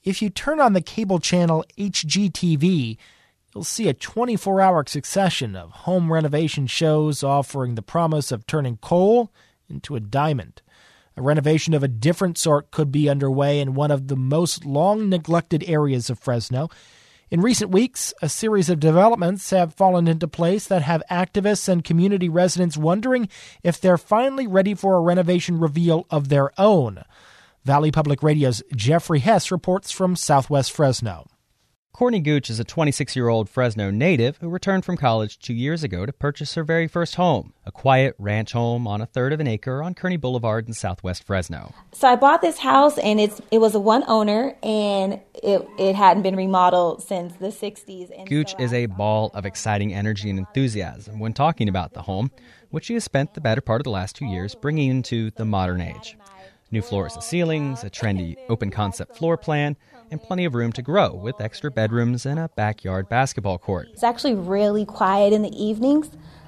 If you turn on the cable channel HGTV, you'll see a 24-hour succession of home renovation shows offering the promise of turning coal into a diamond. A renovation of a different sort could be underway in one of the most long-neglected areas of Fresno. In recent weeks, a series of developments have fallen into place that have activists and community residents wondering if they're finally ready for a renovation reveal of their own. Valley Public Radio's Jeffrey Hess reports from Southwest Fresno. Courtney Gooch is a 26-year-old Fresno native who returned from college 2 years ago to purchase her very first home, a quiet ranch home on a third of an acre on Kearney Boulevard in Southwest Fresno. So I bought this house, and it was a one owner, and it hadn't been remodeled since the 60s. And Gooch is a ball of exciting energy and enthusiasm when talking about the home, which she has spent the better part of the last 2 years bringing into the modern age. New floors and ceilings, a trendy open-concept floor plan, and plenty of room to grow with extra bedrooms and a backyard basketball court. It's actually really quiet in the evenings,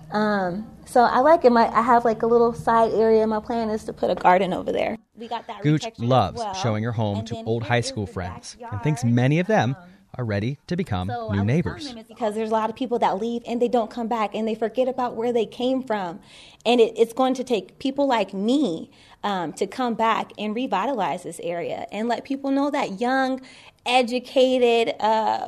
so I like it. I have like a little side area. My plan is to put a garden over there. We got that. Gooch loves showing her home to old high school friends and thinks many of them are ready to become new neighbors. Because there's a lot of people that leave and they don't come back and they forget about where they came from. And it's going to take people like me to come back and revitalize this area and let people know that young, educated,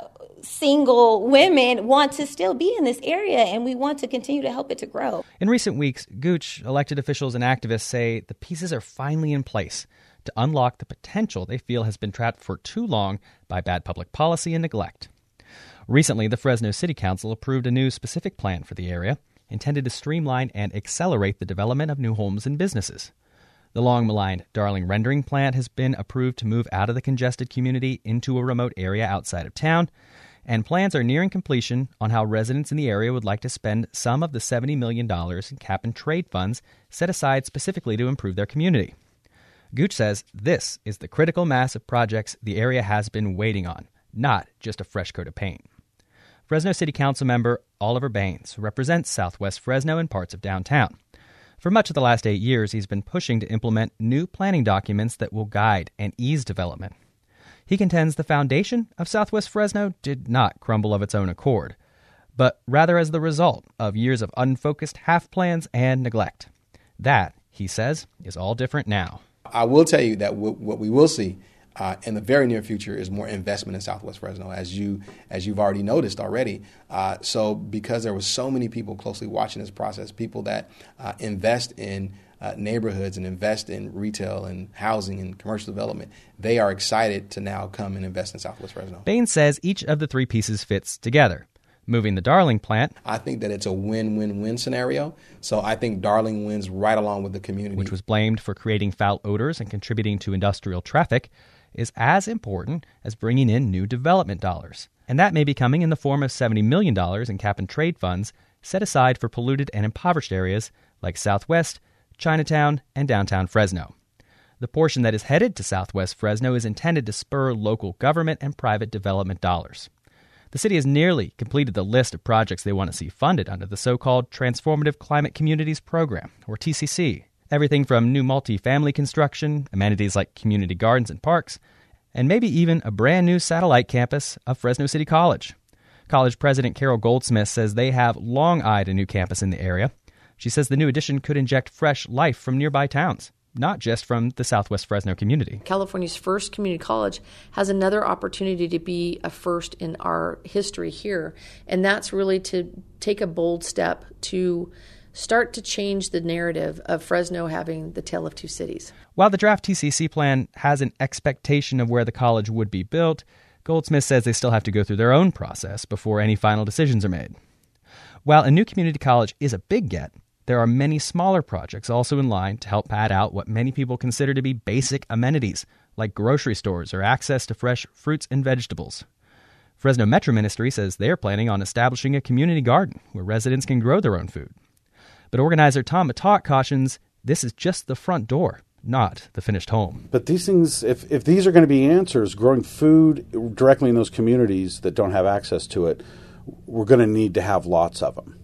single women want to still be in this area, and we want to continue to help it to grow. In recent weeks, Gooch, elected officials, and activists say the pieces are finally in place to unlock the potential they feel has been trapped for too long by bad public policy and neglect. Recently, the Fresno City Council approved a new specific plan for the area intended to streamline and accelerate the development of new homes and businesses. The long-maligned Darling Rendering Plant has been approved to move out of the congested community into a remote area outside of town, and plans are nearing completion on how residents in the area would like to spend some of the $70 million in cap-and-trade funds set aside specifically to improve their community. Gooch says this is the critical mass of projects the area has been waiting on, not just a fresh coat of paint. Fresno City Council member Oliver Baines represents Southwest Fresno and parts of downtown. For much of the last 8 years, he's been pushing to implement new planning documents that will guide and ease development. He contends the foundation of Southwest Fresno did not crumble of its own accord, but rather as the result of years of unfocused half plans and neglect. That, he says, is all different now. I will tell you that what we will see in the very near future is more investment in Southwest Fresno, as you've already noticed already. So because there was so many people closely watching this process, people that invest in neighborhoods and invest in retail and housing and commercial development, they are excited to now come and invest in Southwest Fresno. Baines says each of the three pieces fits together. Moving the Darling plant, I think that it's a win-win-win scenario. So I think Darling wins right along with the community. Which was blamed for creating foul odors and contributing to industrial traffic, is as important as bringing in new development dollars. And that may be coming in the form of $70 million in cap-and-trade funds set aside for polluted and impoverished areas like Southwest, Chinatown, and downtown Fresno. The portion that is headed to Southwest Fresno is intended to spur local government and private development dollars. The city has nearly completed the list of projects they want to see funded under the so-called Transformative Climate Communities Program, or TCC. Everything from new multi-family construction, amenities like community gardens and parks, and maybe even a brand new satellite campus of Fresno City College. College President Carol Goldsmith says they have long-eyed a new campus in the area. She says the new addition could inject fresh life from nearby towns, not just from the Southwest Fresno community. California's first community college has another opportunity to be a first in our history here, and that's really to take a bold step to start to change the narrative of Fresno having the tale of two cities. While the draft TCC plan has an expectation of where the college would be built, Goldsmith says they still have to go through their own process before any final decisions are made. While a new community college is a big get, there are many smaller projects also in line to help pad out what many people consider to be basic amenities, like grocery stores or access to fresh fruits and vegetables. Fresno Metro Ministry says they're planning on establishing a community garden where residents can grow their own food. But organizer Tom Matak cautions this is just the front door, not the finished home. But these things, if these are going to be answers, growing food directly in those communities that don't have access to it, we're going to need to have lots of them.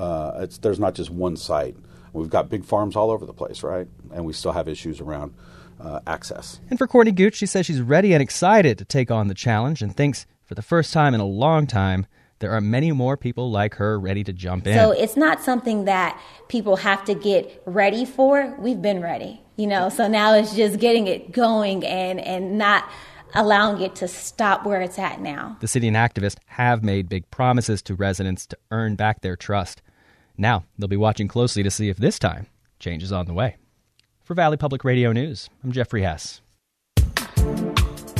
There's not just one site. We've got big farms all over the place, right? And we still have issues around access. And for Courtney Gooch, she says she's ready and excited to take on the challenge and thinks for the first time in a long time, there are many more people like her ready to jump in. So it's not something that people have to get ready for. We've been ready, so now it's just getting it going and not allowing it to stop where it's at now. The city and activists have made big promises to residents to earn back their trust. Now, they'll be watching closely to see if this time change is on the way. For Valley Public Radio News, I'm Jeffrey Hess.